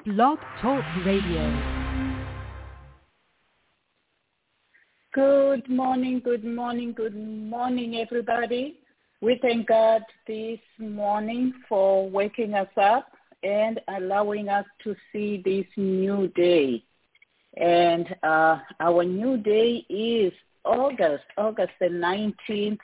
Blog Talk Radio. Good morning, everybody. We thank God this morning for waking us up and allowing us to see this new day. And our new day is August the 19th,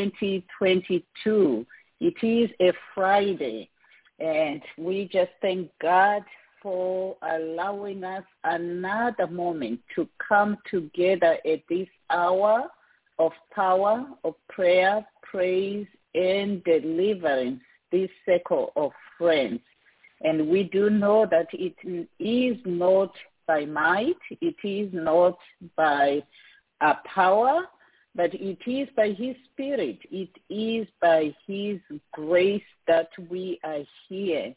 2022. It is a Friday. And we just thank God for allowing us another moment to come together at this hour of power, of prayer, praise, and deliverance, this circle of friends. And we do know that it is not by might, it is not by power, but it is by His Spirit. It is by His grace that we are here.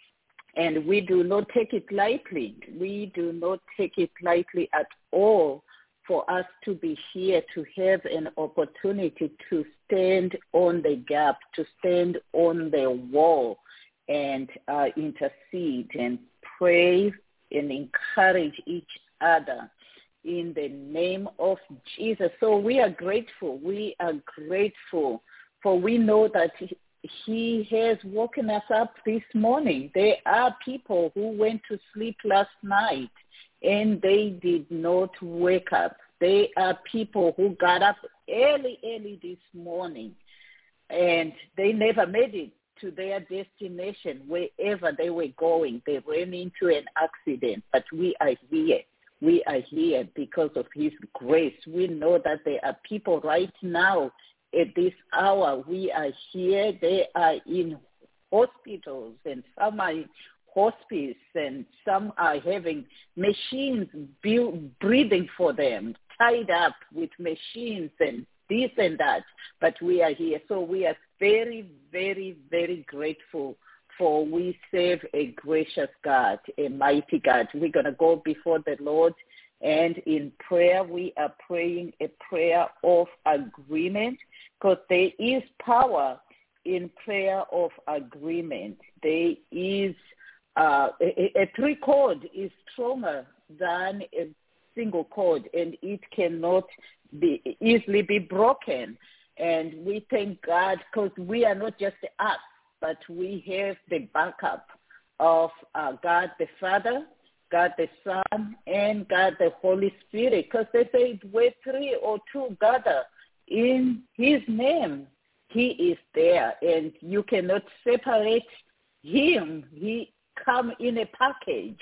And we do not take it lightly. We do not take it lightly at all for us to be here, to have an opportunity to stand on the gap, to stand on the wall and intercede and pray and encourage each other in the name of Jesus. So we are grateful. We are grateful, for we know that He has woken us up this morning. There are people who went to sleep last night and they did not wake up. There are people who got up early this morning and they never made it to their destination, wherever they were going. They ran into an accident, but we are here. We are here because of His grace. We know that there are people right now at this hour. We are here. They are in hospitals, and some are in hospice, and some are having machines breathing for them, tied up with machines and this and that. But we are here. So we are very, very, very grateful, for we serve a gracious God, a mighty God. We're going to go before the Lord. And in prayer, we are praying a prayer of agreement, because there is power in prayer of agreement. There is a three-chord is stronger than a single chord, and it cannot easily be broken. And we thank God, because we are not just us, but we have the backup of God the Father, God the Son, and God the Holy Spirit, because they say where 3 or 2 gather in His name, He is there, and you cannot separate Him. He come in a package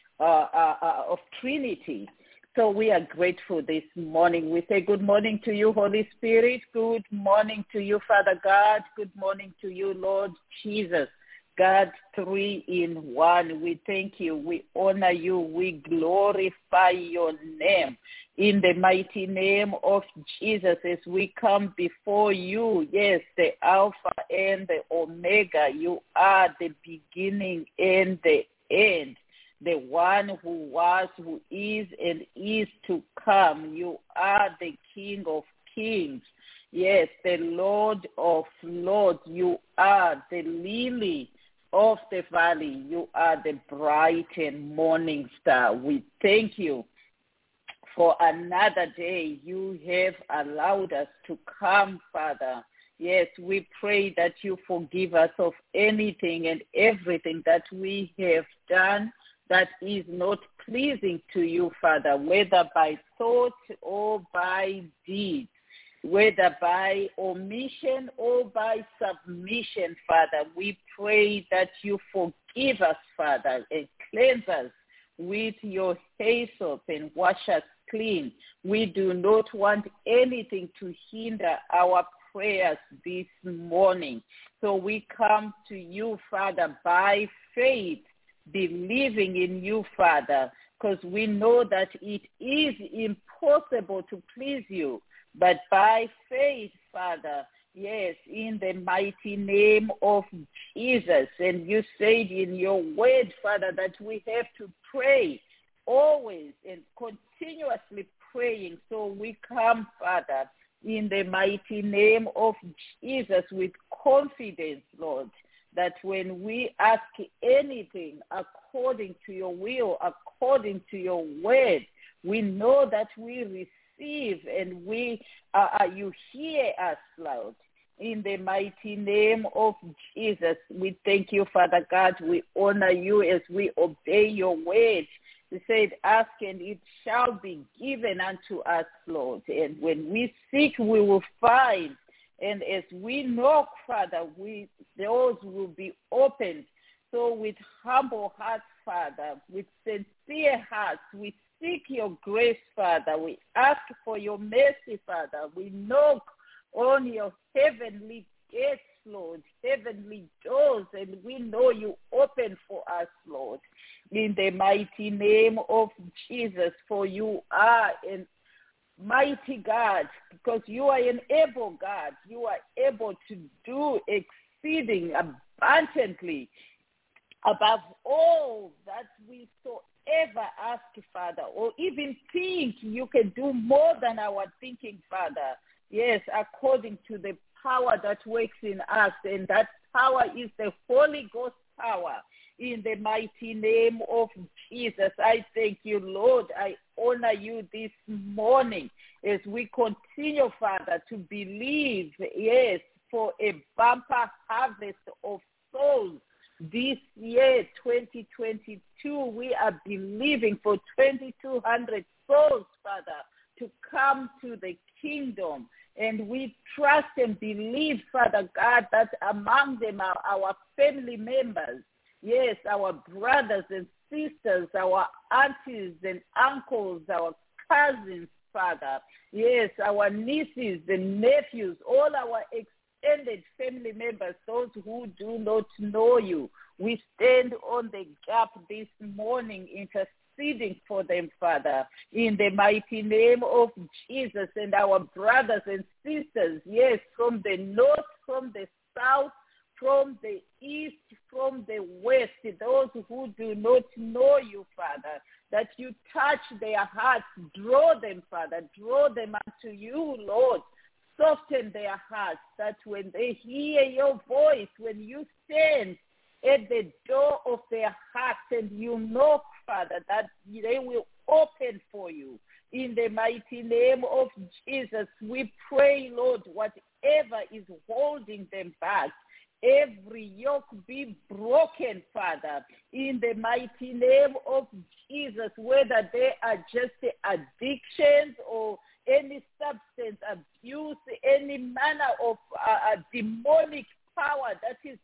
of Trinity. So we are grateful this morning. We say good morning to you, Holy Spirit. Good morning to you, Father God. Good morning to you, Lord Jesus. God, 3 in 1. We thank you. We honor you. We glorify your name. In the mighty name of Jesus, as we come before you, yes, the Alpha and the Omega, you are the beginning and the end, the one who was, who is, and is to come. You are the King of Kings. Yes, the Lord of Lords. You are the lily of the valley. You are the bright and morning star. We thank you for another day you have allowed us to come, Father. Yes, we pray that you forgive us of anything and everything that we have done that is not pleasing to you, Father, whether by thought or by deed, whether by omission or by submission, Father. We pray that you forgive us, Father, and cleanse us with your hyssop and wash us clean. We do not want anything to hinder our prayers this morning. So we come to you, Father, by faith, believing in you, Father, because we know that it is impossible to please you. But by faith, Father, yes, in the mighty name of Jesus. And you said in your word, Father, that we have to pray always and continuously praying. So we come, Father, in the mighty name of Jesus with confidence, Lord, that when we ask anything according to your will, according to your word, we know that we receive and you hear us, Lord. In the mighty name of Jesus, we thank you, Father God. We honor you as we obey your word. You said, ask and it shall be given unto us, Lord. And when we seek, we will find. And as we knock, Father, doors will be opened. So with humble hearts, Father, with sincere hearts, we seek your grace, Father. We ask for your mercy, Father. We knock on your heavenly gates, Lord, heavenly doors, and we know you open for us, Lord, in the mighty name of Jesus, for you are an mighty God, because you are an able God. You are able to do exceeding abundantly above all that we so ever ask, Father, or even think. You can do more than our thinking, Father. Yes, according to the power that works in us, and that power is the Holy Ghost power. In the mighty name of Jesus, I thank you, Lord. I honor you this morning as we continue, Father, to believe, yes, for a bumper harvest of souls. This year, 2022, we are believing for 2,200 souls, Father, to come to the kingdom. And we trust and believe, Father God, that among them are our family members. Yes, our brothers and sisters, our aunties and uncles, our cousins, Father. Yes, our nieces and nephews, all our extended family members, those who do not know you. We stand on the gap this morning, interceding for them, Father, in the mighty name of Jesus. And our brothers and sisters, yes, from the north, from the south, from the east, from the west, those who do not know you, Father, that you touch their hearts, draw them, Father, draw them unto you, Lord. Soften their hearts, that when they hear your voice, when you stand at the door of their hearts and you knock, Father, that they will open for you. In the mighty name of Jesus, we pray, Lord, whatever is holding them back, every yoke be broken, Father, in the mighty name of Jesus, whether they are just addictions or any substance abuse, any manner of demonic power that is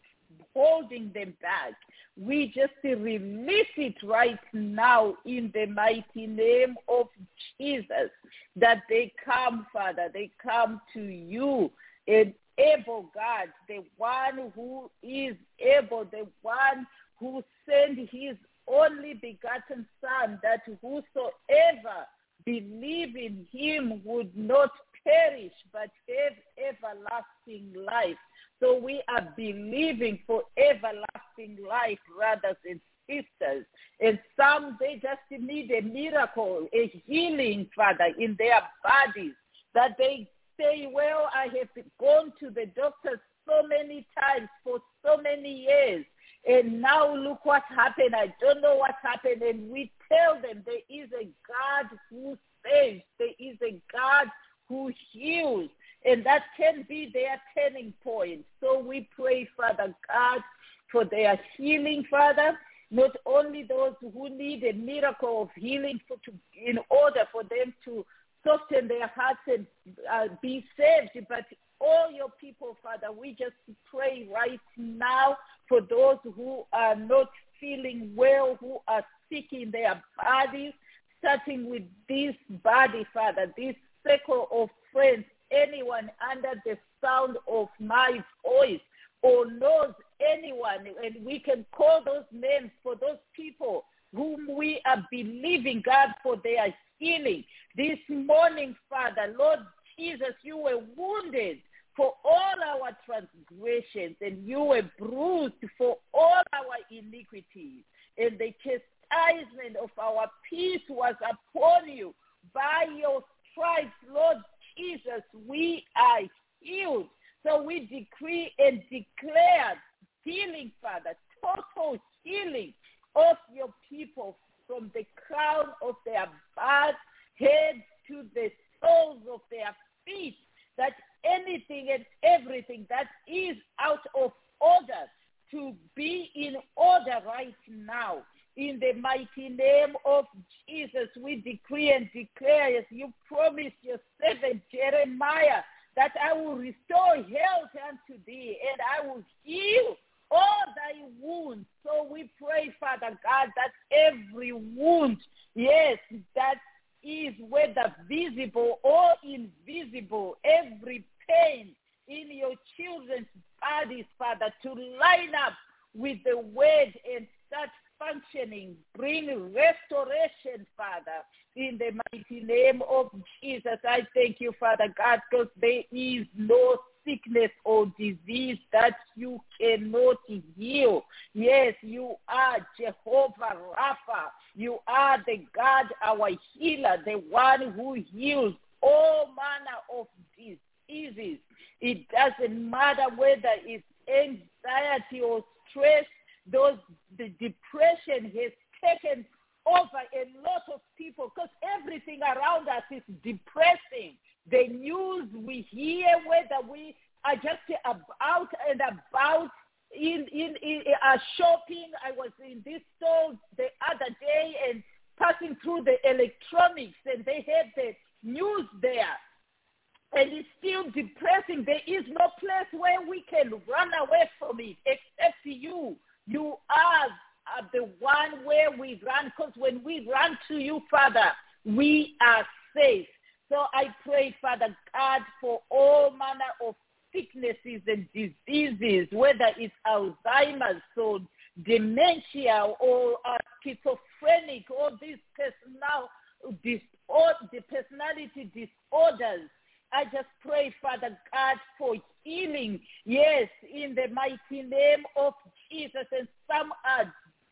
holding them back. We just release it right now in the mighty name of Jesus, that they come, Father, they come to you, an able God, the one who is able, the one who sent his only begotten Son, that whosoever believe in him would not perish but have everlasting life. So we are believing for everlasting life, brothers and sisters. And some, they just need a miracle, a healing, Father, in their bodies, that they say, well, I have gone to the doctor so many times for so many years, and now look what happened. I don't know what happened. And we tell them there is a God who saves. There is a God who heals. And that can be their turning point. So we pray, Father God, for their healing, Father. Not only those who need a miracle of healing in order for them to soften their hearts and be saved, but all your people, Father, we just pray right now for those who are not feeling well, who are sick in their bodies, starting with this body, Father, this circle of friends, anyone under the sound of my voice or knows anyone, and we can call those names for those people whom we are believing, God, for their healing. This morning, Father, Lord Jesus, you were wounded for all our transgressions, and you were bruised for all our iniquities. And the chastisement of our peace was upon you. By your stripes, Lord Jesus, we are healed. So we decree and declare healing, Father, total healing of your people from the crown of their head to the soles of their feet, that anything and everything that is out of order to be in order right now. In the mighty name of Jesus, we decree and declare, as you promised your servant Jeremiah, that I will restore health unto thee, and I will heal all thy wounds. So we pray, Father God, that every wound, yes, that is whether visible or invisible, every pain in your children's bodies, Father, to line up with the word and start functioning, bring restoration, Father, in the mighty name of Jesus. I thank you, Father God, because there is no sickness or disease that you cannot heal. Yes, you are Jehovah Rapha. You are the God, our healer, the one who heals all manner of diseases. It doesn't matter whether it's anxiety or stress. The depression has taken over a lot of people because everything around us is depressing. The news we hear, whether we are just out and about in shopping. I was in this store the other day and passing through the electronics, and they had the news there. And it's still depressing. There is no place where we can run away from it except you. You are the one where we run, because when we run to you, Father, we are safe. So I pray, Father God, for all manner of sicknesses and diseases, whether it's Alzheimer's or dementia or schizophrenic or these personality disorders. I just pray, Father God, for healing, yes, in the mighty name of Jesus. And some are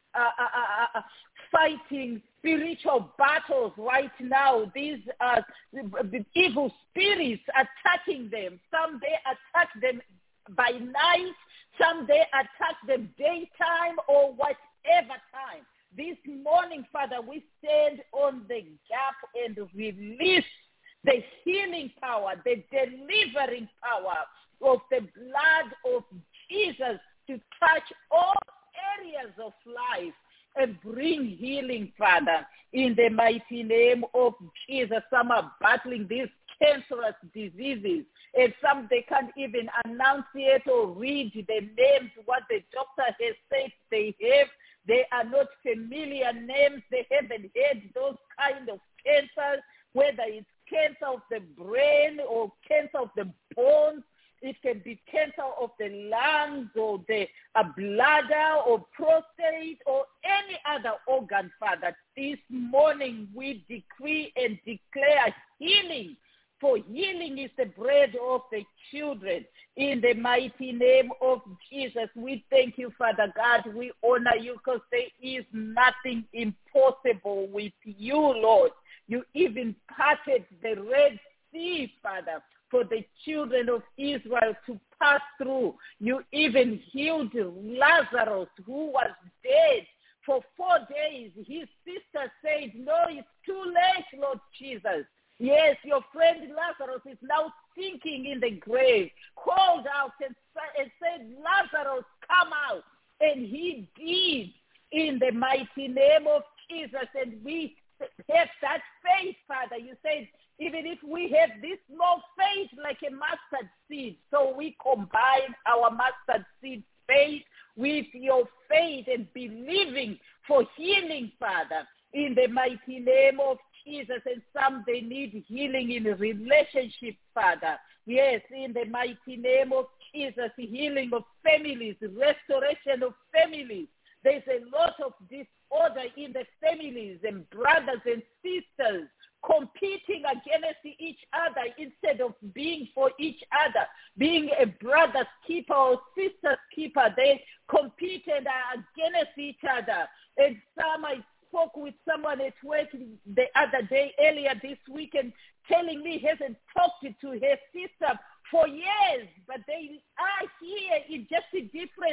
fighting spiritual battles right now. These are the evil spirits attacking them. Some they attack them by night, some they attack them daytime or whatever time. This morning, Father, we stand on the gap and release the healing power, the delivering power of the blood of Jesus to touch all areas of life and bring healing, Father, in the mighty name of Jesus. Some are battling these cancerous diseases, and some they can't even enunciate or read the names, what the doctor has said they have. They are not familiar names. They haven't had those kind of cancers, whether it's cancer of the brain or cancer of the bones. It can be cancer of the lungs or the bladder or prostate or any other organ, Father. This morning we decree and declare healing, for healing is the bread of the children. In the mighty name of Jesus, we thank you, Father God. We honor you because there is nothing impossible with you, Lord. You even parted the Red Sea, Father, for the children of Israel to pass through. You even healed Lazarus, who was dead for 4 days. His sister said, no, it's too late, Lord Jesus. Yes, your friend Lazarus is now sinking in the grave. Called out and said, Lazarus, come out. And he did, in the mighty name of Jesus. And we have that faith, Father. You said, even if we have this small faith like a mustard seed, so we combine our mustard seed faith with your faith and believing for healing, Father, in the mighty name of Jesus. And some, they need healing in relationships, Father. Yes, in the mighty name of Jesus, healing of families, restoration of families. There's a lot of disorder in the families and brothers and sisters competing against each other instead of being for each other, being a brother's keeper or sister's keeper. They compete and are against each other. And I spoke with someone at work the other day, earlier this week, and telling me he hasn't talked to her sister for years, but they are here in just a different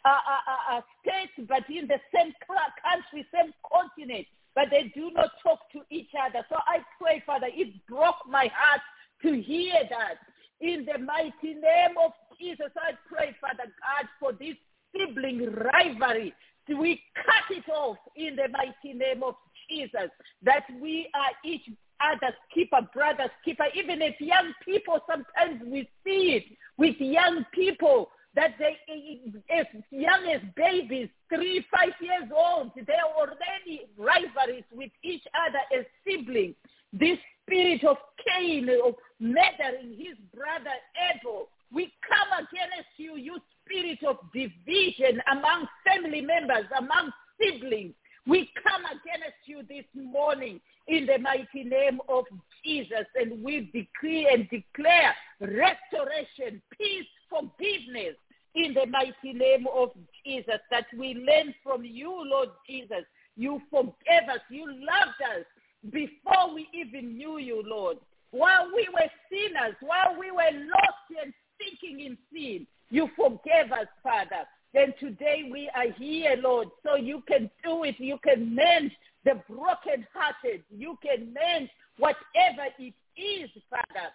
states, but in the same country, same continent, but they do not talk to each other. So I pray, Father, it broke my heart to hear that. In the mighty name of Jesus, I pray, Father God, for this sibling rivalry. We cut it off in the mighty name of Jesus, that we are each other's keeper, brother's keeper. Even if young people, sometimes we see it with young people, that they, as young as babies, 3, 5 years old, they're already rivalries with each other as siblings. This spirit of Cain, of murdering his brother Abel, we come against you, you spirit of division among family members, among siblings. We come against you this morning in the mighty name of Jesus, and we decree and declare restoration, peace, forgiveness in the mighty name of Jesus, that we learn from you, Lord Jesus. You forgave us. You loved us before we even knew you, Lord. While we were sinners, while we were lost and sinking in sin, you forgave us, Father. Then today we are here, Lord, so you can do it. You can mend the brokenhearted. You can mend whatever it is, Father,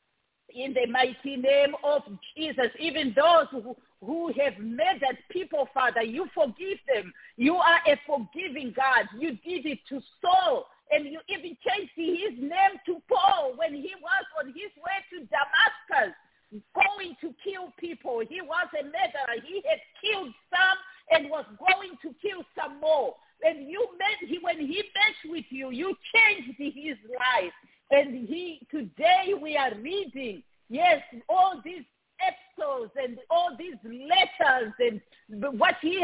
in the mighty name of Jesus. Even those who have murdered people, Father, you forgive them. You are a forgiving God. You did it to Saul, and you even changed his name to Paul when he was on his way to Damascus, going to kill people. He was a murderer. He had killed some and was going to kill some more. And when he met with you, you changed his life. And today we are reading, yes, all these epistles and all these letters and what he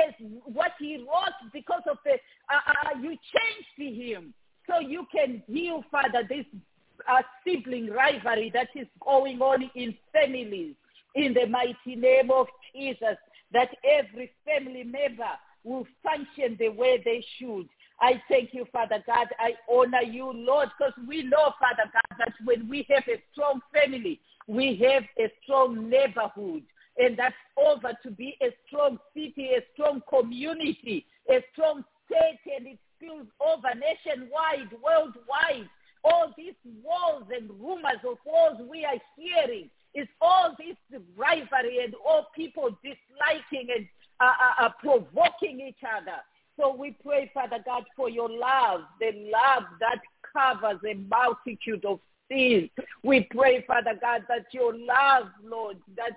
wrote, because of you changed him. So you can heal, Father, this sibling rivalry that is going on in families, in the mighty name of Jesus, that every family member will function the way they should. I thank you, Father God. I honor you, Lord, because we know, Father God, that when we have a strong family, we have a strong neighborhood, and that's over to be a strong city, a strong community, a strong state, and it spills over nationwide, worldwide. All these wars and rumors of wars we are hearing is all this rivalry and all people disliking and provoking each other. So we pray, Father God, for your love, the love that covers a multitude of sins. We pray, Father God, that your love, Lord, that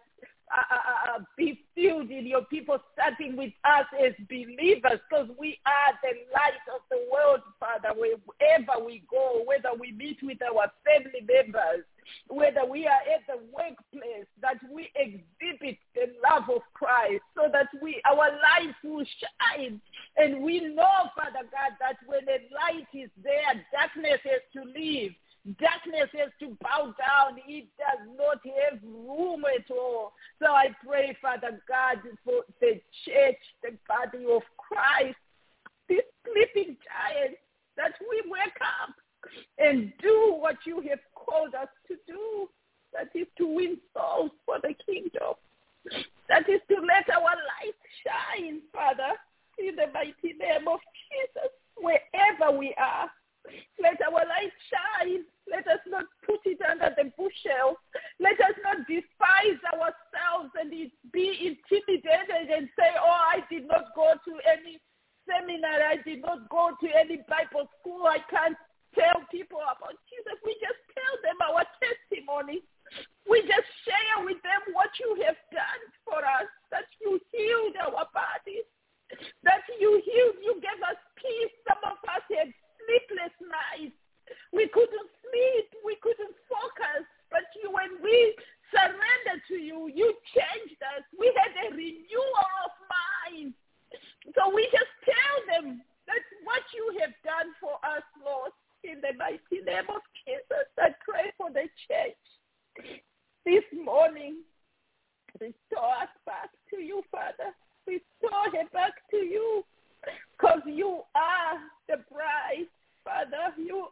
be filled in your people, starting with us as believers, because we are the light of the world, Father, wherever we go, whether we meet with our family members, whether we are at the workplace, that we exhibit the love of Christ so that our lives will shine. And we know, Father God, that when the light is there, darkness has to leave. Darkness has to bow down. It does not have room at all. So I pray, Father God, for the church, the body of Christ, this sleeping giant, that we wake up and do what you have called us to do. That is to win souls for the kingdom. That is to let our light shine, Father, in the mighty name of Jesus, wherever we are. Let our light shine. Let us not put it under the bushel. Let us not despise ourselves and be intimidated and say, oh, I did not go to any seminar. I did not go to any Bible school. I can't tell people about Jesus. We just tell them our testimony. We just share with them what you have done for us, that you healed our bodies, that you healed, you gave us peace. Some of us had sleepless nights. We couldn't sleep. We couldn't focus. But when we surrendered to you, you changed us. We had a renewal of mind. So we just tell them that's what you have done for us, Lord, in the mighty name of Jesus. I pray for the church this morning. Restore us back to you, Father. Restore her back to you, because you are the bride, Father. You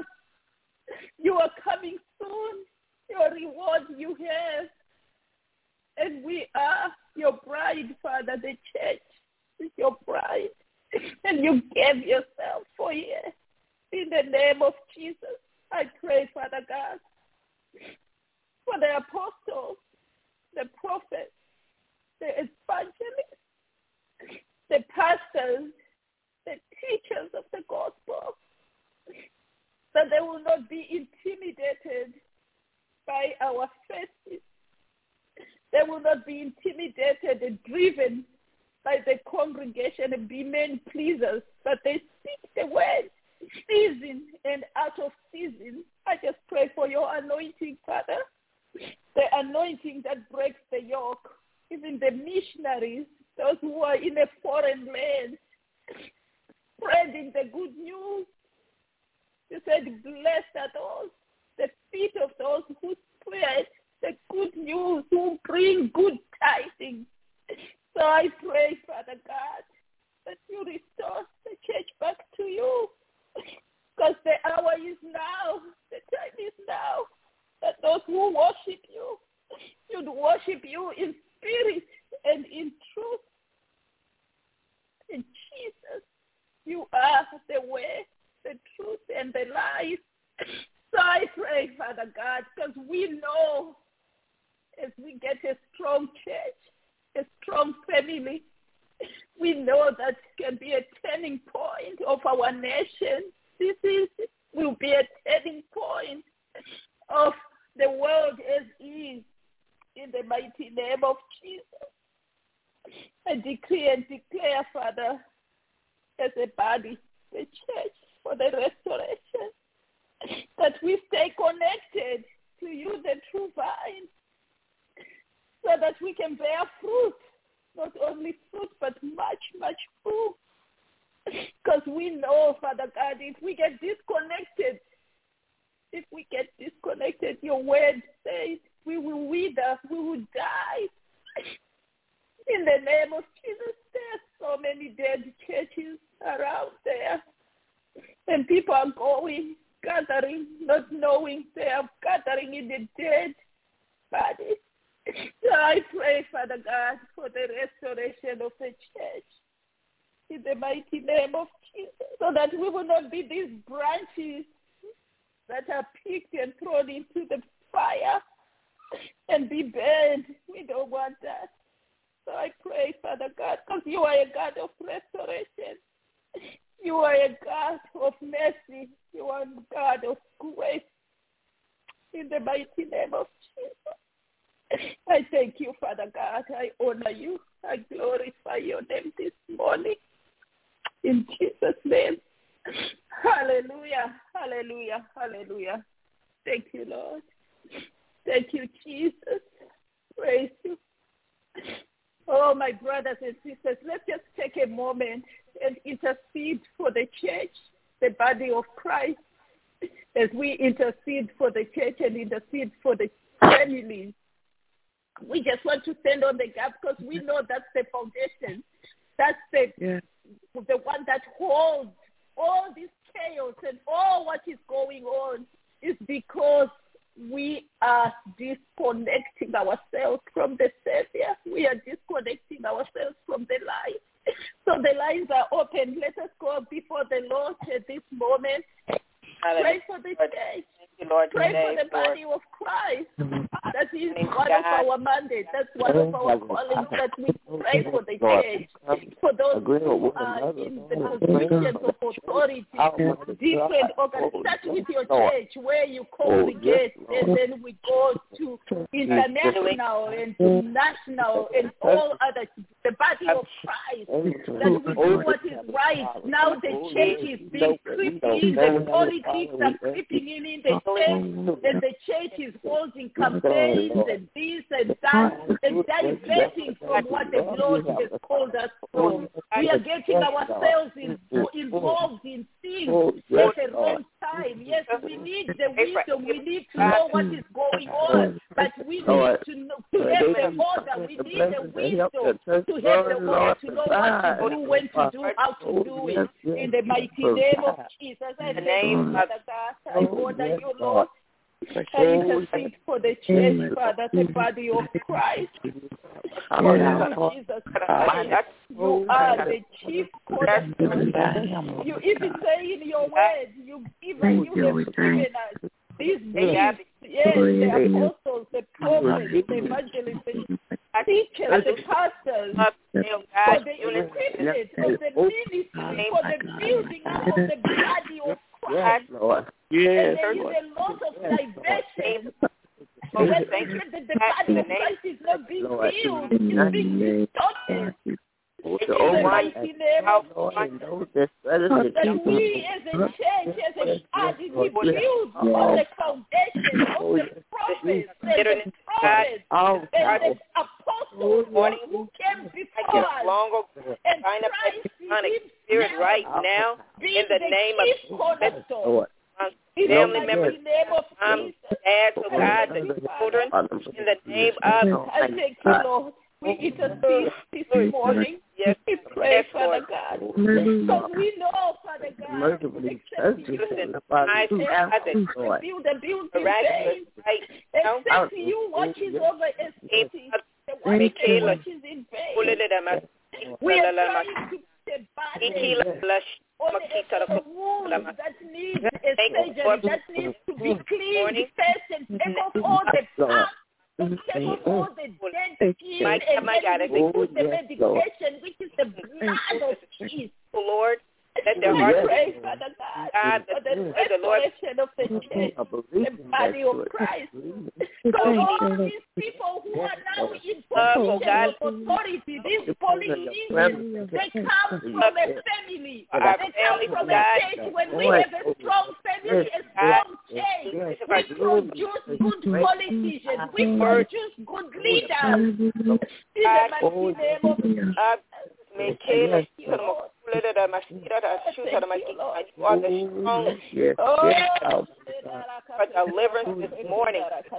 are coming soon. Your reward you have. And we are your bride, Father, the church. here. In the name of Jesus, I pray, Father God, for the apostles, the prophets, the evangelists, the pastors, the teachers of the gospel, that they will not be intimidated by our faces. They will not be intimidated and driven by the congregation and be men pleasers, but they speak the word season and out of season. I just pray for your anointing, Father, the anointing that breaks the yoke. Even the missionaries, those who are in a foreign land, spreading the good news. You said, blessed are those, the feet of those who spread the good news, who bring good tidings. So I pray, Father God, that you restore the church back to you, because the hour is now, the time is now, that those who worship you should worship you in spirit and in truth. In Jesus, you are the way, the truth, and the life. So I pray, Father God, because we know as we get a strong church, a strong family, we know that can be a turning point of our nation. This will be a turning point of the world as is, in the mighty name of Jesus. I decree and declare, Father, as a body, the church, for the restoration, that we stay connected to you, the true vine, so that we can bear fruit, not only fruit, but much, much fruit. Because we know, Father God, if we get disconnected, your word says we will wither, we will die. In the name of Jesus, there are so many dead churches around there. And people are going, gathering, not knowing they are gathering in the dead bodies. So I pray, Father God, for the restoration of the church in the mighty name of Jesus, so that we will not be these branches that are picked and thrown into the fire and be burned. We don't want that. So I pray, Father God, because you are a God of restoration. You are a God of mercy. You are a God of grace. In the mighty name of Jesus, I thank you, Father God. I honor you. I glorify your name this morning. In Jesus' name. Hallelujah, hallelujah, hallelujah. Thank you, Lord. Thank you, Jesus. Praise you. Oh, my brothers and sisters, let's just take a moment and intercede for the church, the body of Christ, as we intercede for the church and intercede for the families. We just want to stand on the gap because we know that's the foundation. That's the one that holds all this chaos and all what is going on is because we are disconnecting ourselves from the Savior. We are disconnecting ourselves from the light. So the lines are open. Let us go before the Lord at this moment. Pray for the church. Pray for the body of Christ. That is one of our mandates. That's one of our callings, that we pray for the church. For those who are in the positions of authority, different organizations. Start with your church where you congregate, and then we go to international and to national and all other, the body of Christ, that we do what is right. Now the church is being creeping, the politics are creeping in the church, and the church is holding campaigns and this and that, and diverting from what the Lord has called us from. We are getting ourselves involved in things at the wrong time. Yes, we need the wisdom. We need to know what is going on, but we need to know, to have the order. We need the wisdom to have the order, to know what to do, when to do, how to do it. In the mighty name of Jesus, I thank you, Father God. I order you, Lord. I intercede for the church, Father, the body of Christ. Jesus Christ. You are the chief cornerstone. You even say in your word, you have given us these gifts. Yes, the apostles, the prophets, the evangelists, the teachers, the pastors, for the equipment of the ministry, for the building up of the body of Christ. And there is a lot of diversion. When the body of Christ is not being built, it's being distorted. In the mighty name of Jesus, that we as a church, as a body, we build on the foundation of the prophets, the apostles who came before us, and Christ Spirit right now, in the name of cornerstone. Family members, ask for God, the children, in the name of I thank you, Lord. We intercede this morning. Yes, we pray, Father God. Because we know, Father God, except you build a building faith. Except you watches over a city. The one that watches in vain. We are trying to the body that needs a surgery, that needs to be cleaned first and take off all the pus, take off all the dead skin, and then we put the medication, which is the blood of Jesus. Lord, let their heart pray, Father God, for the restoration of the church, the body of Christ. So all these people who are now in position of authority, these politicians, they come from a family. They come from a church when we have a strong family, a strong church. We produce good politicians. We produce good leaders. In the mighty name of Michaela, you are the strong for deliverance this morning.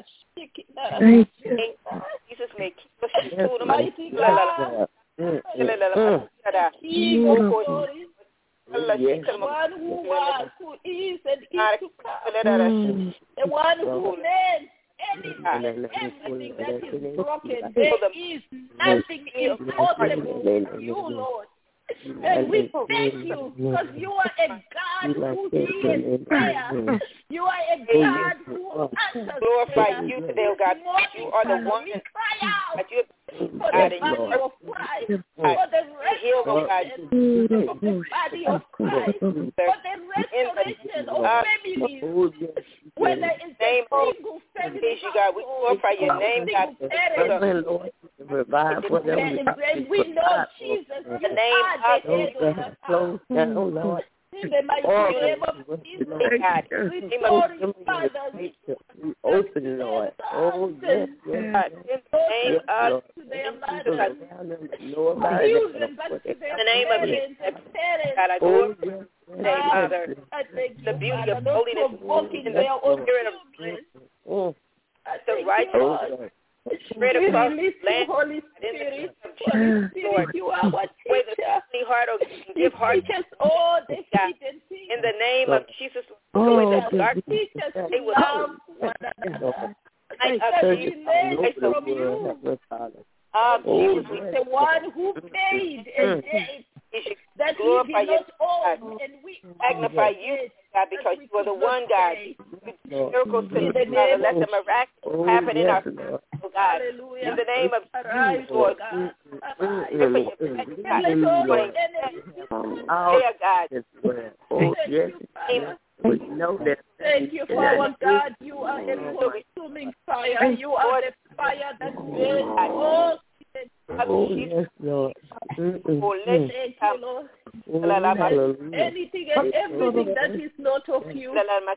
Jesus may keep us to the mighty God. One who was, who is, and is to come. The one who made everything that is broken. There is nothing impossible for you, Lord. And we thank you because you are a God who hears prayer. You are a God who answers prayer. You today, oh God. You are the one who cry out for the body of Christ, for the restoration of the body of Christ, for the restoration of families. When there is a single family, God, we glorify your name, God. We know Jesus, the name of close down, Lord. In the mighty name of Jesus, God, restore fathers, open, Lord. Oh, yes, God. In the name of Jesus, God, I glorify Father, the beauty of holiness, walking their own spirit of the righteous. Spread across the land, Holy Spirit, you are our teacher. You teach us all the hidden things. In the name of Jesus, teach us to love one another. I learn from you. Jesus, the one who paid a debt that he did not own, and we magnify you, God, because you are the one, God. Miracles in the name, let the miraculous happen in our lives, oh God. Hallelujah. In the name of Jesus, Lord God. We know that. Thank you, Father God. You are a consuming fire. You are the fire that burns all. Oh, yes, Lord. Thank you, Lord. Anything and everything that is not of you.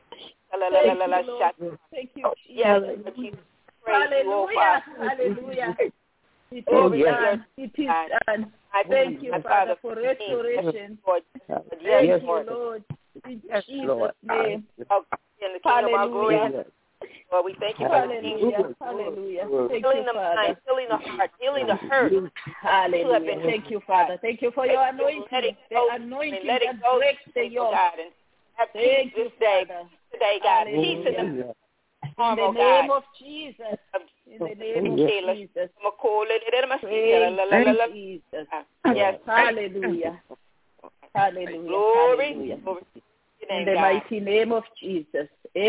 Thank you, Jesus. Hallelujah. Hallelujah. It is done. It is done. I thank you, Father, for restoration. Thank you, Lord. In Jesus' name. Hallelujah. Lord, we thank you for hallelujah. Hallelujah. Healing the mind, healing the heart, healing the hurt. Hallelujah. Thank you, Father. Thank you for your anointing. The anointing that breaks the yoke. Thank you, Father. Today, God. Peace in the name of Jesus. In the name of Jesus. Praise Jesus. Yes. Hallelujah. Hallelujah. Glory. Hallelujah. In the mighty name of Jesus.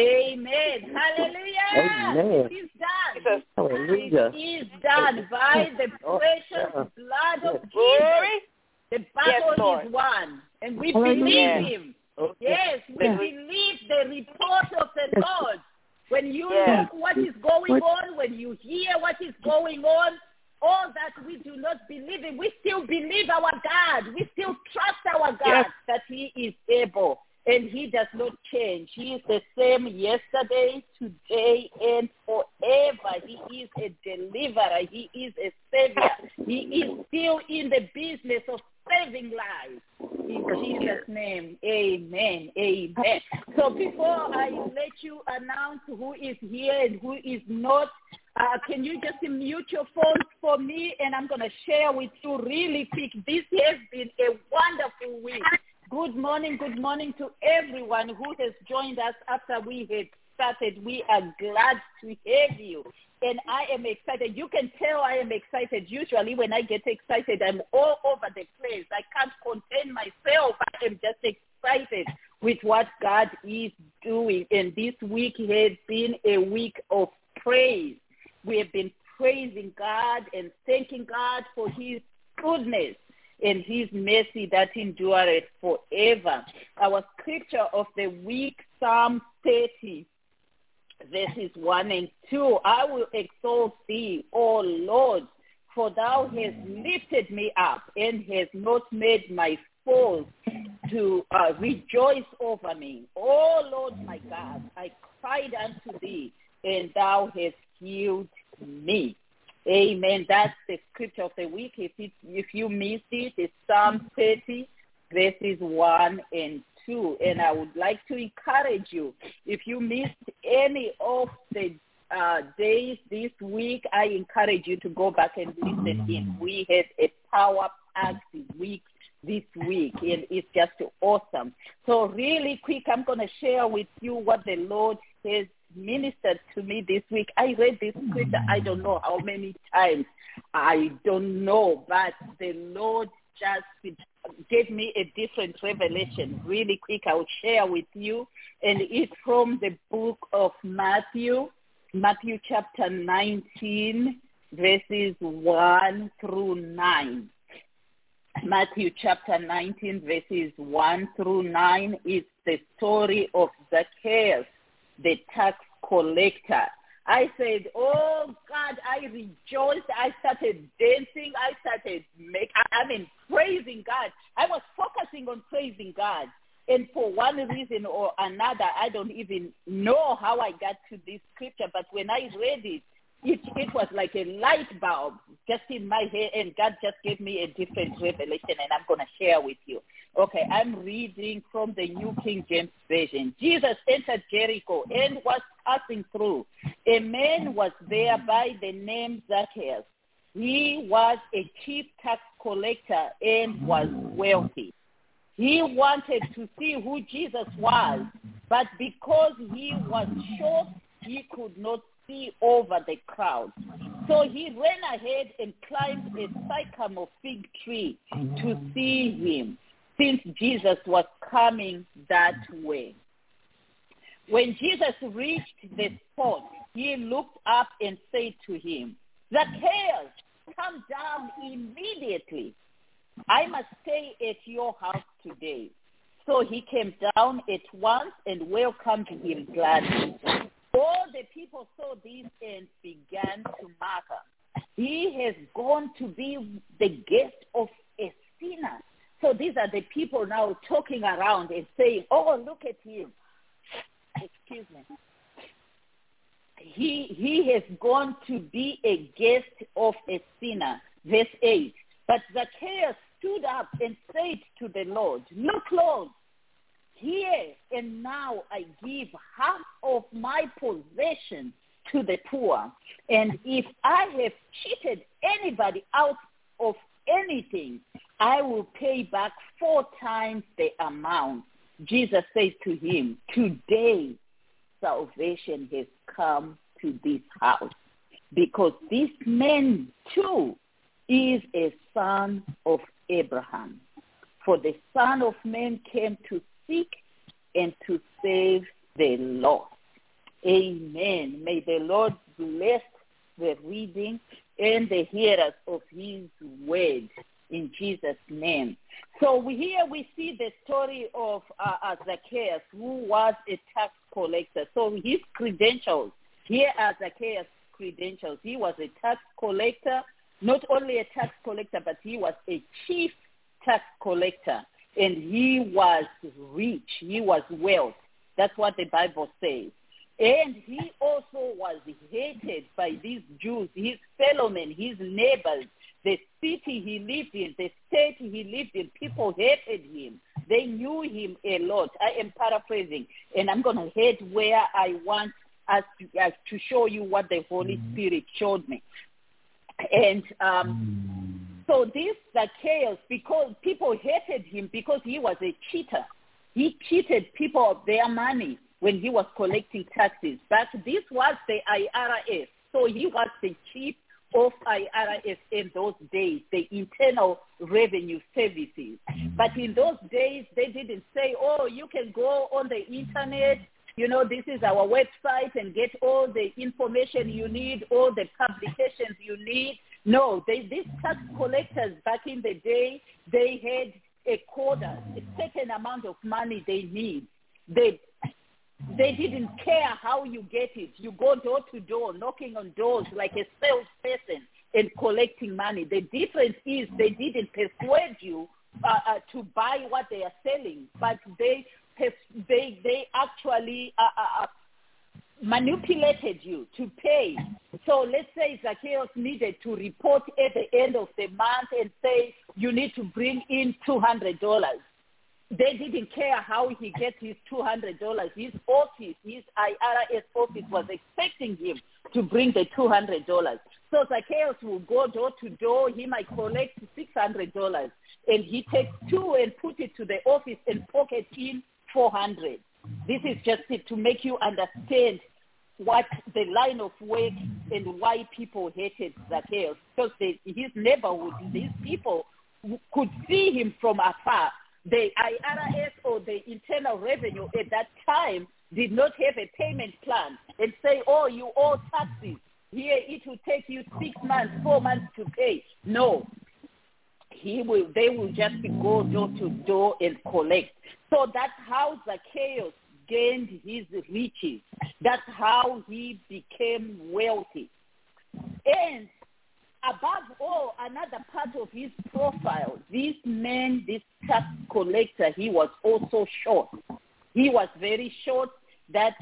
Amen. Hallelujah. Amen. It is done. Hallelujah. It is done by the precious blood of Jesus. Glory. The battle is won. And we believe him. Okay. Yes, we believe the report of the Lord. When you look what is going on, when you hear what is going on, all that we do not believe in, we still believe our God. We still trust our God that he is able. And he does not change. He is the same yesterday, today, and forever. He is a deliverer. He is a savior. He is still in the business of saving lives. In Jesus' name, amen, amen. So before I let you announce who is here and who is not, can you just mute your phones for me? And I'm going to share with you really quick. This has been a wonderful week. Good morning to everyone who has joined us after we had started. We are glad to have you. And I am excited. You can tell I am excited. Usually when I get excited, I'm all over the place. I can't contain myself. I am just excited with what God is doing. And this week has been a week of praise. We have been praising God and thanking God for his goodness and his mercy that endureth forever. Our scripture of the week, Psalm 30, verses 1 and 2. I will exalt thee, O Lord, for thou hast lifted me up and hast not made my foes to rejoice over me. O Lord my God, I cried unto thee, and thou hast healed me. Amen. That's the scripture of the week. If you missed it, it's Psalm 30, verses 1 and 2. And I would like to encourage you, if you missed any of the days this week, I encourage you to go back and listen in. We had a power-packed week this week, and it's just awesome. So really quick, I'm going to share with you what the Lord has ministered to me this week. I read this scripture, I don't know how many times. I don't know, but the Lord just gave me a different revelation. Really quick, I'll share with you. And it's from the book of Matthew chapter 19, verses 1 through 9. Matthew chapter 19, verses 1 through 9 is the story of Zacchaeus, the tax collector. I said, oh God, I rejoiced. I started dancing. I started praising God. I was focusing on praising God. And for one reason or another, I don't even know how I got to this scripture, but when I read it, it was like a light bulb just in my head, and God just gave me a different revelation, and I'm going to share with you. Okay, I'm reading from the New King James Version. Jesus entered Jericho and was passing through. A man was there by the name Zacchaeus. He was a chief tax collector and was wealthy. He wanted to see who Jesus was, but because he was short, he could not see over the crowd. So he ran ahead and climbed a sycamore fig tree to see him, since Jesus was coming that way. When Jesus reached the spot, he looked up and said to him, Zacchaeus, come down immediately. I must stay at your house today. So he came down at once and welcomed him gladly. All the people saw this and began to murmur, he has gone to be the guest of a sinner. So these are the people now talking around and saying, oh, look at him. Excuse me. He has gone to be a guest of a sinner. Verse 8. But Zacchaeus stood up and said to the Lord, look, Lord, here and now I give half of my possession to the poor. And if I have cheated anybody out of anything, I will pay back 4 times the amount. Jesus said to him, today salvation has come to this house. because this man too is a son of Abraham. For the Son of Man came to seek and to save the lost. Amen. May the Lord bless the reading and the hearers of his word in Jesus' name. So here we see the story of Zacchaeus, who was a tax collector. So his credentials, here are Zacchaeus' credentials. He was a tax collector, not only a tax collector, but he was a chief tax collector, and he was rich. He was wealth. That's what the Bible says. And he also was hated by these Jews, his fellow men, his neighbors, the city he lived in, the state he lived in. People hated him. They knew him a lot. I am paraphrasing, and I'm going to head where I want us to show you what the Holy Spirit showed me. And so this Zacchaeus, because people hated him because he was a cheater. He cheated people of their money when he was collecting taxes. But this was the IRS. So he was the chief of IRS in those days, the Internal Revenue Services. But in those days, they didn't say, oh, you can go on the internet, this is our website, and get all the information you need, all the publications you need. No, these tax collectors back in the day, they had a quota, a certain amount of money they need. They didn't care how you get it. You go door to door, knocking on doors like a salesperson and collecting money. The difference is they didn't persuade you to buy what they are selling, but they actually manipulated you to pay. So let's say Zacchaeus needed to report at the end of the month and say, you need to bring in $200. They didn't care how he gets his $200. His office, his IRS office was expecting him to bring the $200. So Zacchaeus will go door to door. He might collect $600, and he takes two and put it to the office and pocket in $400. This is just it to make you understand what the line of work and why people hated Zacchaeus. Because his neighborhood, these people could see him from afar. The IRS or the Internal Revenue at that time did not have a payment plan and say, oh, you owe taxes. Here it will take you 6 months, 4 months to pay. No. They will just go door to door and collect. So that's how Zacchaeus gained his riches. That's how he became wealthy. And above all, another part of his profile, this man, this tax collector, he was also short. He was very short that,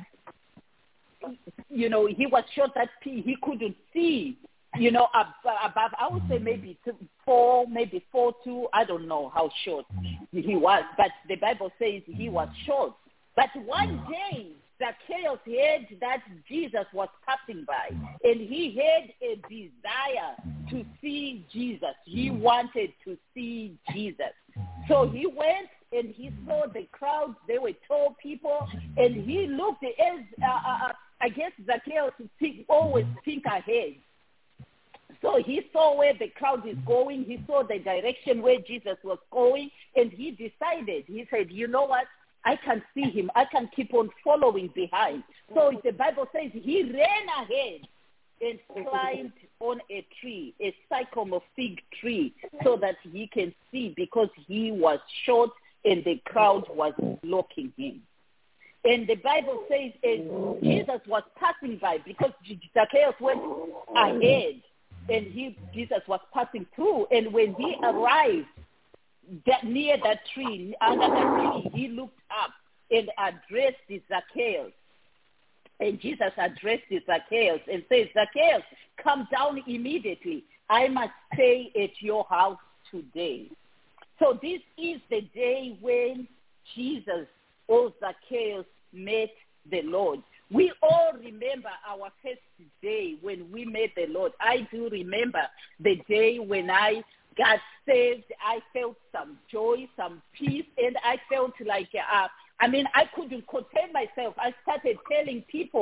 he was short that he couldn't see, above, I would say maybe 4'2", I don't know how short he was, but the Bible says he was short. But one day, Zacchaeus heard that Jesus was passing by, and he had a desire to see Jesus. He wanted to see Jesus. So he went and he saw the crowd. They were tall people, and he looked as, I guess Zacchaeus always think ahead. So he saw where the crowd is going. He saw the direction where Jesus was going, and he decided, he said, you know what? I can see him. I can keep on following behind. So the Bible says he ran ahead and climbed on a tree, a sycamore fig tree, so that he can see, because he was short and the crowd was blocking him. And the Bible says as Jesus was passing by, because Zacchaeus went ahead and Jesus was passing through, and when he arrived near that tree, under that tree, he looked up and addressed Zacchaeus. And Jesus addressed Zacchaeus and says, Zacchaeus, come down immediately. I must stay at your house today. So this is the day when Jesus or Zacchaeus met the Lord. We all remember our first day when we met the Lord. I do remember the day when I got saved. I felt some joy, some peace, and I felt like, I couldn't contain myself. I started telling people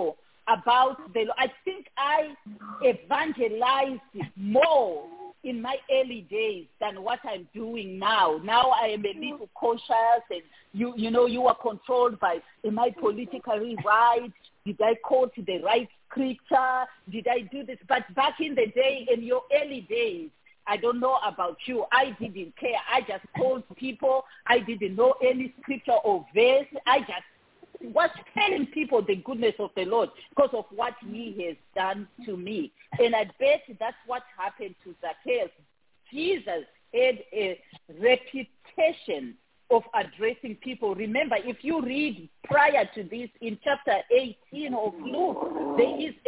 about the Lord. I think I evangelized more in my early days than what I'm doing now. Now I am a little cautious, and you are controlled by, am I politically right? Did I quote the right scripture? Did I do this? But back in the day, in your early days, I don't know about you, I didn't care. I just told people. I didn't know any scripture or verse. I just was telling people the goodness of the Lord because of what he has done to me. And I bet that's what happened to Zacchaeus. Jesus had a reputation of addressing people. Remember, if you read prior to this in chapter 18 of Luke, there is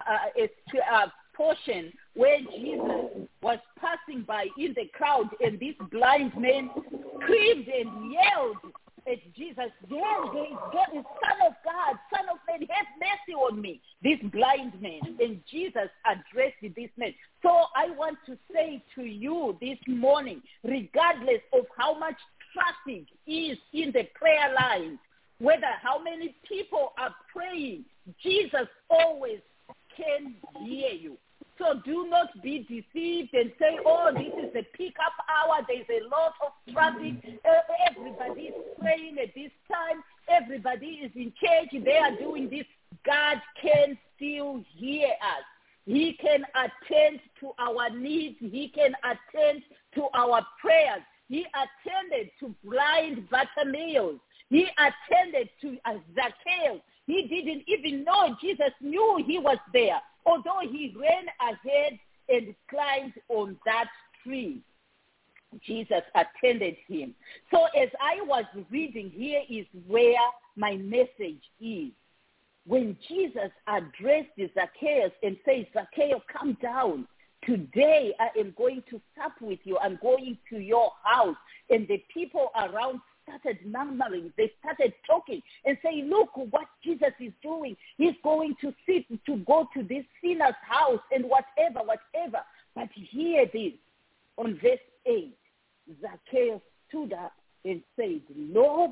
a portion where Jesus was passing by in the crowd, and this blind man screamed and yelled at Jesus, there is Son of God, Son of Man, have mercy on me, this blind man. And Jesus addressed this man. So I want to say to you this morning, regardless of how much traffic is in the prayer line, whether how many people are praying, Jesus always can hear you. So do not be deceived and say, oh, this is the pickup hour. There's a lot of traffic. Everybody is praying at this time. Everybody is in church. They are doing this. God can still hear us. He can attend to our needs. He can attend to our prayers. He attended to blind Bartimaeus. He attended to Zacchaeus. He didn't even know Jesus knew he was there, although he ran ahead and climbed on that tree. Jesus attended him. So as I was reading, here is where my message is. When Jesus addressed Zacchaeus and says, Zacchaeus, come down. Today I am going to sup with you. I'm going to your house. And the people around started murmuring. They started talking and saying, look what Jesus is doing. He's going to go to this sinner's house and whatever. But hear this. On verse 8, Zacchaeus stood up and said, Lord,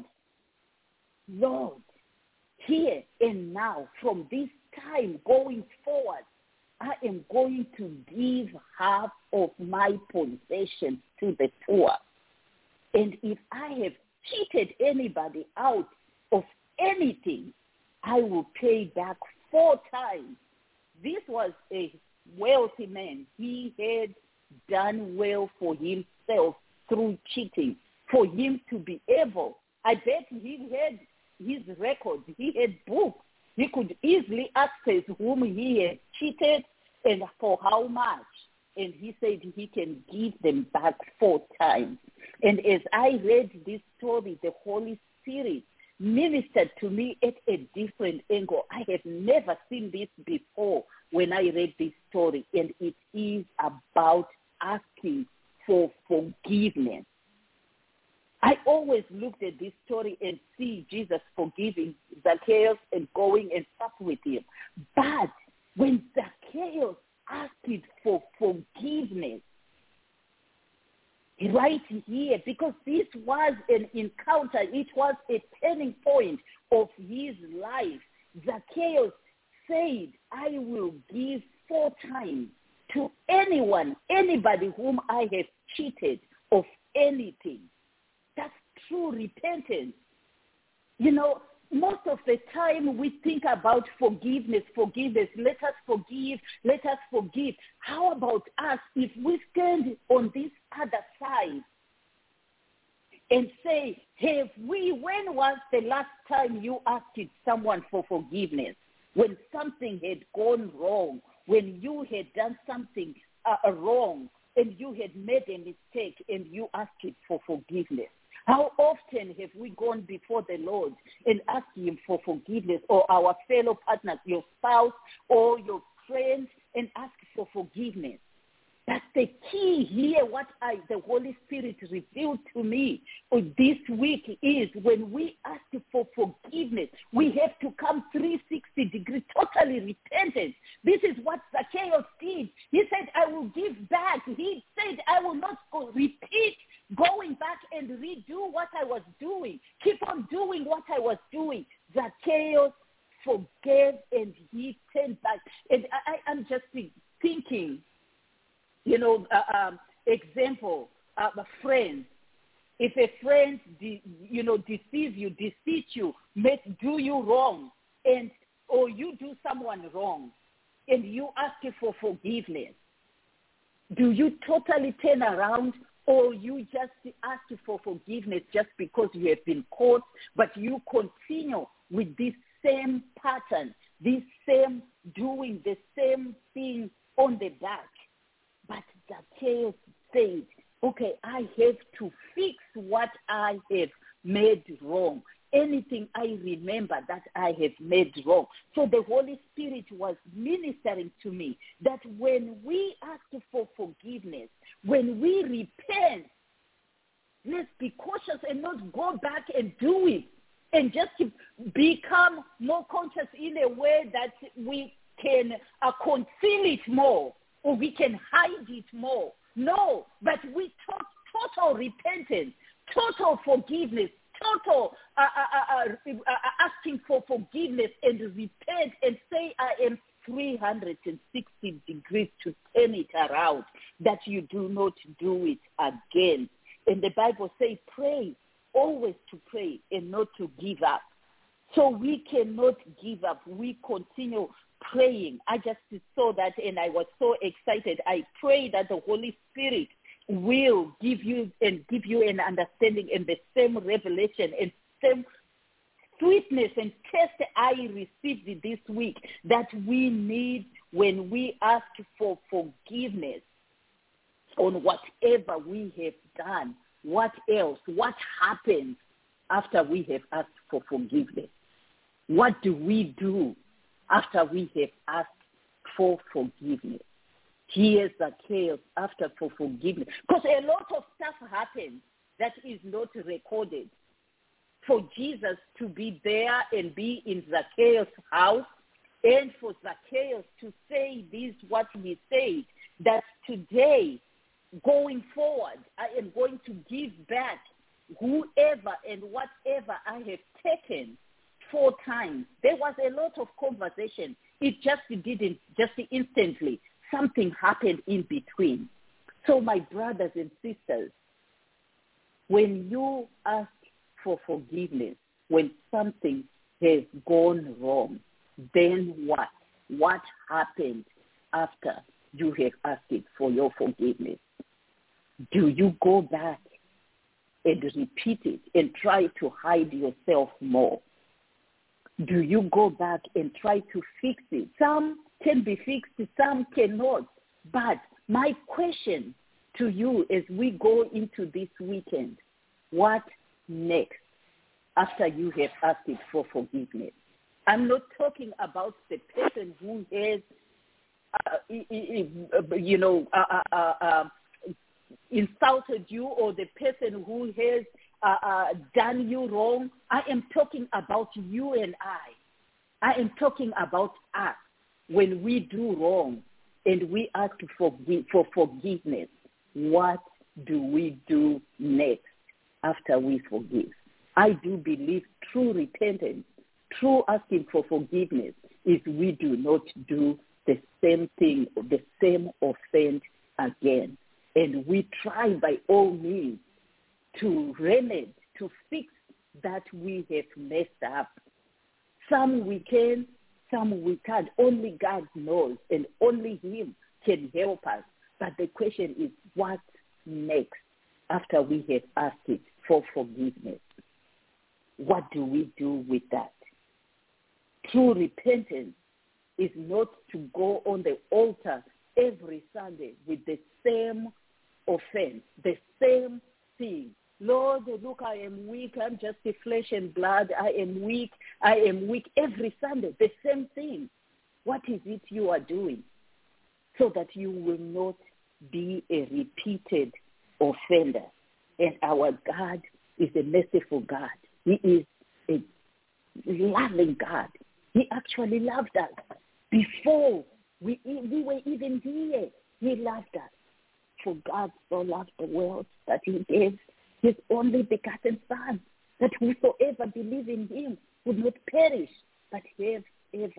here and now, from this time going forward, I am going to give half of my possessions to the poor. And if I have cheated anybody out of anything, I will pay back 4 times. This was a wealthy man. He had done well for himself through cheating. For him to be able, I bet he had his records. He had books. He could easily access whom he had cheated and for how much. And he said he can give them back 4 times. And as I read this story, the Holy Spirit ministered to me at a different angle. I have never seen this before when I read this story. And it is about asking for forgiveness. I always looked at this story and see Jesus forgiving Zacchaeus and going and sup with him. But when Zacchaeus asked for forgiveness, right here, because this was an encounter, it was a turning point of his life. Zacchaeus said, I will give 4 times to anybody whom I have cheated of anything. That's true repentance. You know, most of the time we think about forgiveness. Let us forgive. How about us if we stand on this other side and say, when was the last time you asked someone for forgiveness? When something had gone wrong, when you had done something wrong and you had made a mistake and you asked for forgiveness. How often have we gone before the Lord and asked him for forgiveness, or our fellow partners, your spouse or your friends, and asked for forgiveness? That's the key here. What the Holy Spirit revealed to me this week is when we ask for forgiveness, we have to come 360 degrees, totally repentant. This is what Zacchaeus did. He said, I will give back. He said, I will not repeat going back and redo what I was doing. Keep on doing what I was doing. Zacchaeus forgave and he turn back. And I'm just thinking, example, a friend. If a friend, deceives you, deceives you, do you wrong, or you do someone wrong, and you ask for forgiveness, do you totally turn around, or you just ask for forgiveness just because you have been caught, but you continue with this same pattern, this same doing the same thing on the back? But Zacchaeus said, okay, I have to fix what I have made wrong. Anything I remember that I have made wrong. So the Holy Spirit was ministering to me that when we ask for forgiveness, when we repent, let's be cautious and not go back and do it and just become more conscious in a way that we can conceal it more or we can hide it more. No, but we total repentance, total forgiveness, total asking for forgiveness and repent and say, I am 360 degrees to turn it around, that you do not do it again. And the Bible says, pray, always to pray and not to give up. So we cannot give up. We continue praying. I just saw that and I was so excited. I pray that the Holy Spirit will give you an understanding and the same revelation and same sweetness and taste I received this week that we need when we ask for forgiveness on whatever we have done. What else? What happens after we have asked for forgiveness? What do we do after we have asked for forgiveness? Here's Zacchaeus after for forgiveness. Because a lot of stuff happens that is not recorded. For Jesus to be there and be in Zacchaeus' house, and for Zacchaeus to say this, what he said, that today, going forward, I am going to give back whoever and whatever I have taken 4 times. There was a lot of conversation. It just didn't, just instantly. Something happened in between. So my brothers and sisters, when you ask for forgiveness, when something has gone wrong, then what? What happened after you have asked for your forgiveness? Do you go back and repeat it and try to hide yourself more? Do you go back and try to fix it? Some can be fixed, some cannot. But my question to you as we go into this weekend, what next after you have asked it for forgiveness? I'm not talking about the person who has, insulted you or the person who has done you wrong. I am talking about you and I. I am talking about us when we do wrong and we ask for forgiveness. What do we do next after we forgive? I do believe true repentance, true asking for forgiveness is we do not do the same thing, the same offense again. And we try by all means to remedy, to fix that we have messed up. Some we can, some we can't. Only God knows, and only Him can help us. But the question is, what next after we have asked it for forgiveness? What do we do with that? True repentance is not to go on the altar every Sunday with the same offense, the same thing. Lord, look, I am weak. I'm just a flesh and blood. I am weak. I am weak every Sunday. The same thing. What is it you are doing so that you will not be a repeated offender? And our God is a merciful God. He is a loving God. He actually loved us. Before we were even here, He loved us. For God so loved the world that He gave His only begotten Son, that whosoever believes in Him would not perish, but have everlasting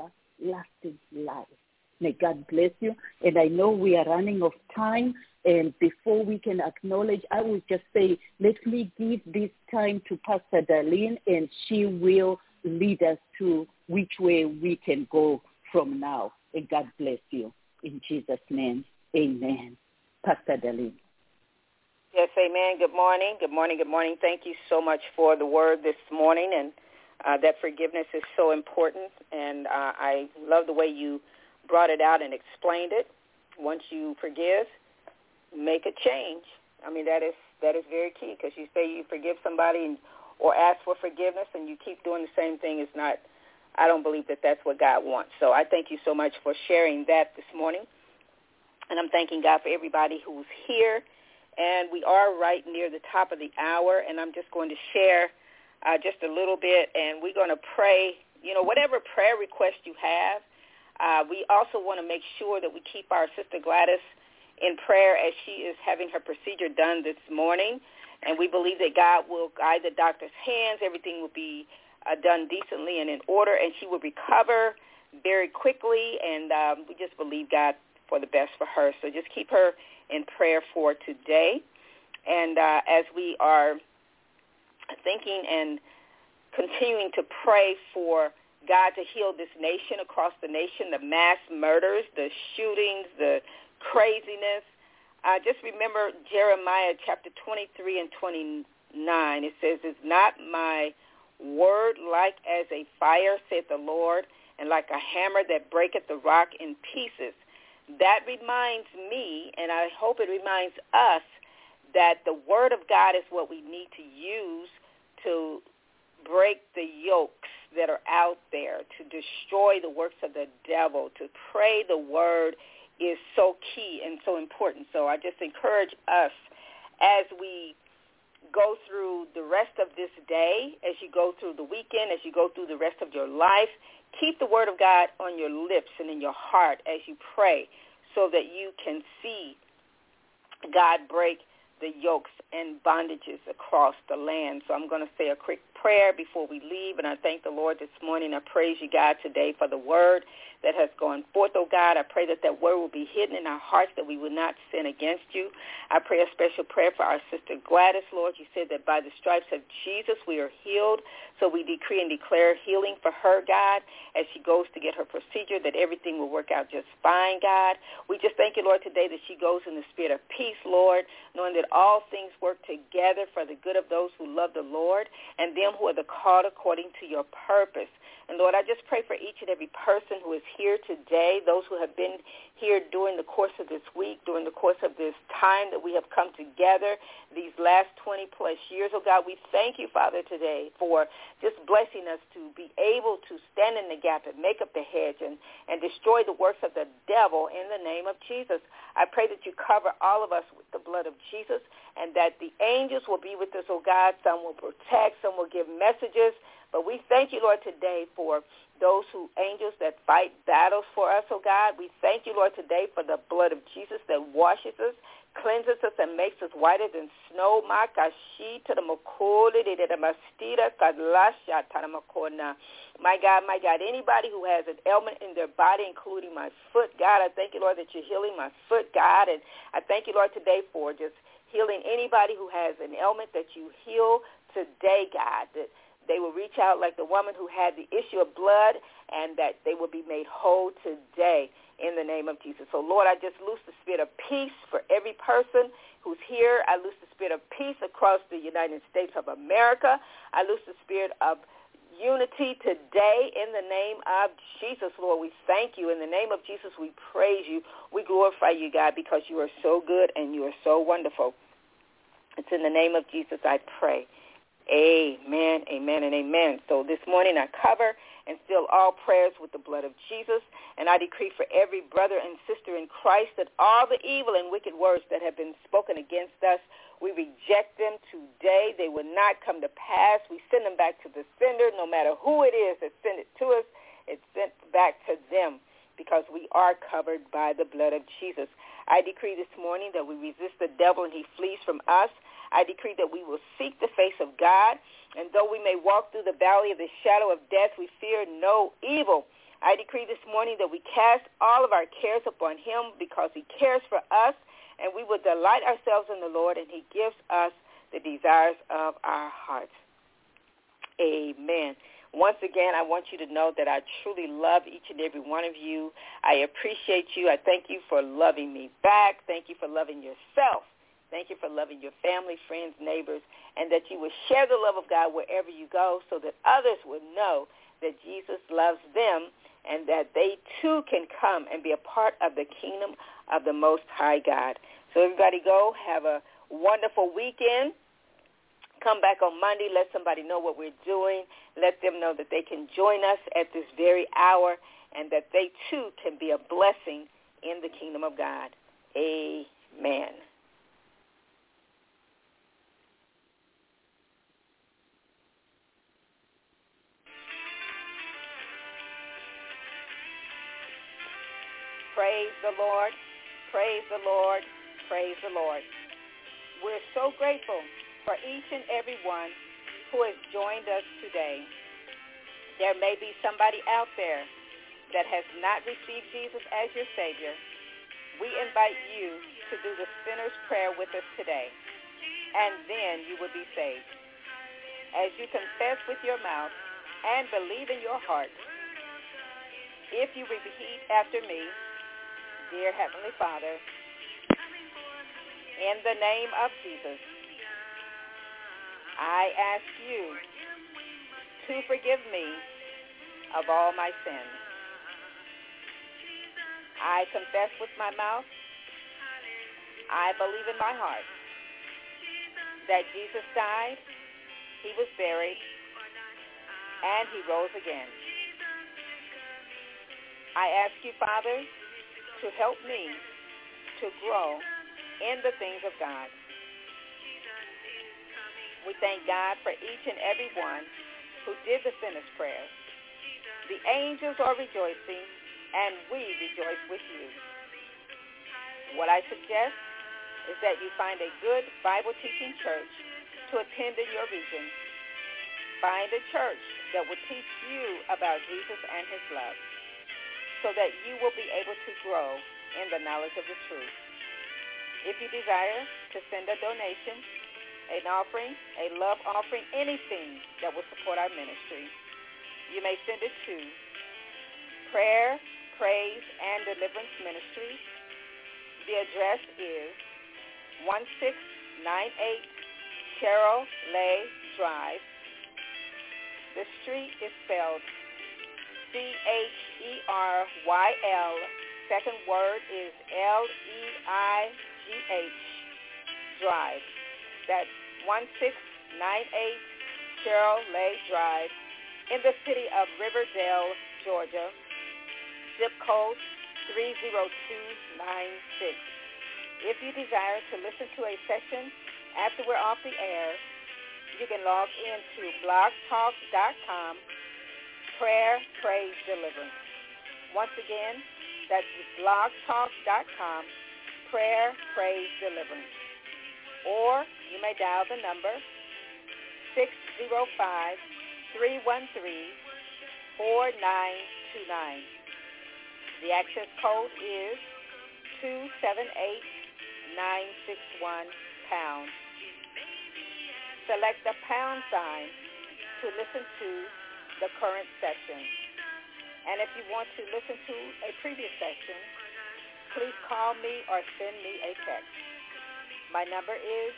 everlasting life. May God bless you. And I know we are running of time. And before we can acknowledge, I will just say, let me give this time to Pastor Darlene, and she will lead us to which way we can go from now. And God bless you. In Jesus' name, amen. Pastor Darlene. Yes, amen. Good morning. Good morning. Good morning. Thank you so much for the word this morning. And that forgiveness is so important. And I love the way you brought it out and explained it. Once you forgive, make a change. I mean, that is very key, because you say you forgive somebody or ask for forgiveness and you keep doing the same thing. Is not, I don't believe that that's what God wants. So I thank you so much for sharing that this morning. And I'm thanking God for everybody who's here. And we are right near the top of the hour, and I'm just going to share just a little bit, and we're going to pray, whatever prayer request you have. We also want to make sure that we keep our Sister Gladys in prayer as she is having her procedure done this morning. And we believe that God will guide the doctor's hands. Everything will be done decently and in order, and she will recover very quickly. And we just believe God for the best for her. So just keep her in prayer for today. And as we are thinking and continuing to pray for God to heal this nation, across the nation, the mass murders, the shootings, the craziness. Just remember Jeremiah chapter 23 and 29. It says, "Is not my word like as a fire, saith the Lord, and like a hammer that breaketh the rock in pieces?" That reminds me, and I hope it reminds us, that the word of God is what we need to use to break the yokes that are out there, to destroy the works of the devil. To pray the word is so key and so important. So I just encourage us as we go through the rest of this day, as you go through the weekend, as you go through the rest of your life, keep the word of God on your lips and in your heart as you pray, so that you can see God break the yokes and bondages across the land. So I'm going to say a quick prayer before we leave, and I thank the Lord this morning. I praise you, God, today for the word that has gone forth, oh God. I pray that that word will be hidden in our hearts, that we will not sin against you. I pray a special prayer for our sister Gladys, Lord. You said that by the stripes of Jesus we are healed, so we decree and declare healing for her, God, as she goes to get her procedure, that everything will work out just fine, God. We just thank you, Lord, today that she goes in the spirit of peace, Lord, knowing that all things work together for the good of those who love the Lord and them who are the called according to your purpose. And, Lord, I just pray for each and every person who is here today, those who have been here during the course of this week, during the course of this time that we have come together, these last 20-plus years. Oh, God, we thank you, Father, today for just blessing us to be able to stand in the gap and make up the hedge and destroy the works of the devil in the name of Jesus. I pray that you cover all of us with the blood of Jesus, and that the angels will be with us, oh God. Some will protect, some will give messages. But we thank you, Lord, today for those angels that fight battles for us, oh God. We thank you, Lord, today for the blood of Jesus that washes us, cleanses us, and makes us whiter than snow. My God, anybody who has an ailment in their body, including my foot, God, I thank you, Lord, that you're healing my foot, God. And I thank you, Lord, today for just healing anybody who has an ailment, that you heal today, God, that they will reach out like the woman who had the issue of blood, and that they will be made whole today in the name of Jesus. So, Lord, I just loose the spirit of peace for every person who's here. I loose the spirit of peace across the United States of America. I loose the spirit of unity today in the name of Jesus, Lord. We thank you. In the name of Jesus, we praise you. We glorify you, God, because you are so good and you are so wonderful. It's in the name of Jesus I pray. Amen, amen, and amen. So this morning I cover and seal all prayers with the blood of Jesus, and I decree for every brother and sister in Christ that all the evil and wicked words that have been spoken against us, we reject them today. They will not come to pass. We send them back to the sender. No matter who it is that sent it to us, it's sent back to them, because we are covered by the blood of Jesus. I decree this morning that we resist the devil and he flees from us. I decree that we will seek the face of God, and though we may walk through the valley of the shadow of death, we fear no evil. I decree this morning that we cast all of our cares upon him because he cares for us, and we will delight ourselves in the Lord, and he gives us the desires of our hearts. Amen. Once again, I want you to know that I truly love each and every one of you. I appreciate you. I thank you for loving me back. Thank you for loving yourself. Thank you for loving your family, friends, neighbors, and that you will share the love of God wherever you go so that others will know that Jesus loves them and that they too can come and be a part of the kingdom of the Most High God. So everybody go. Have a wonderful weekend. Come back on Monday. Let somebody know what we're doing. Let them know that they can join us at this very hour and that they too can be a blessing in the kingdom of God. Amen. Praise the Lord. Praise the Lord. Praise the Lord. We're so grateful for each and every one who has joined us today. There may be somebody out there that has not received Jesus as your Savior. We invite you to do the sinner's prayer with us today, and then you will be saved. As you confess with your mouth and believe in your heart, if you repeat after me, dear Heavenly Father, in the name of Jesus, I ask you to forgive me of all my sins. I confess with my mouth, I believe in my heart that Jesus died, he was buried, and he rose again. I ask you, Father, to help me to grow in the things of God. We thank God for each and every one who did the sinner's prayer. The angels are rejoicing, and we rejoice with you. What I suggest is that you find a good Bible-teaching church to attend in your region. Find a church that will teach you about Jesus and his love so that you will be able to grow in the knowledge of the truth. If you desire to send a donation, an offering, a love offering, anything that will support our ministry, you may send it to Prayer, Praise, and Deliverance Ministry. The address is 1698 Carol Lay Drive. The street is spelled Cheryl. Second word is Leigh Drive. That's 1698 Cheryl Lay Drive in the city of Riverdale, Georgia. Zip code 30296. If you desire to listen to a session after we're off the air, you can log into blogtalk.com, Prayer, Praise, Deliverance. Once again, that's blogtalk.com, Prayer, Praise, Deliverance. Or you may dial the number 605-313-4929. The access code is 278961#. Select the pound sign to listen to the current session. And if you want to listen to a previous session, please call me or send me a text. My number is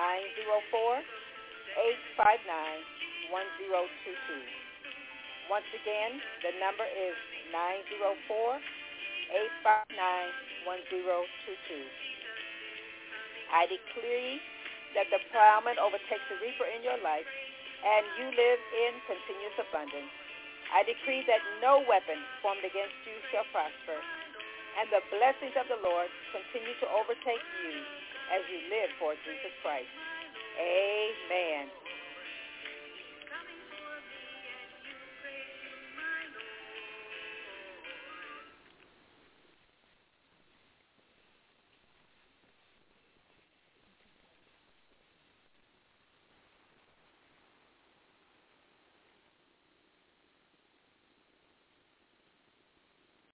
904-859-1022. Once again, the number is 904-859-1022. I decree that the plowman overtakes the reaper in your life, and you live in continuous abundance. I decree that no weapon formed against you shall prosper, and the blessings of the Lord continue to overtake you as you live for Jesus Christ. Amen.